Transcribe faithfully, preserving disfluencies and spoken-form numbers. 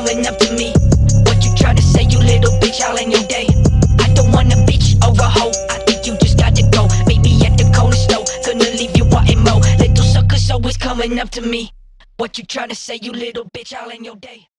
coming up to me. What you tryna say, you little bitch, all in your day? I don't want a bitch or a hoe, I think you just gotta go. Maybe at the corner store, gonna leave you wanting more. Little suckers always coming up to me. What you tryna say, you little bitch, all in your day?